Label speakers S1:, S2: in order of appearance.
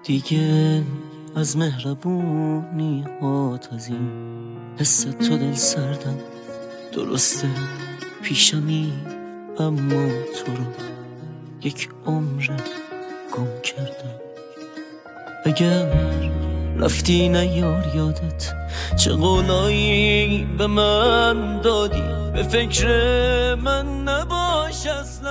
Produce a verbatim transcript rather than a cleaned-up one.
S1: دیگه از مهربونی هات از این حس تو دل سردم. درسته پیشمی اما تو رو یک عمر گم کردم. اگر رفتی نیار یادت چه قولایی به من دادی، به فکر من نباش.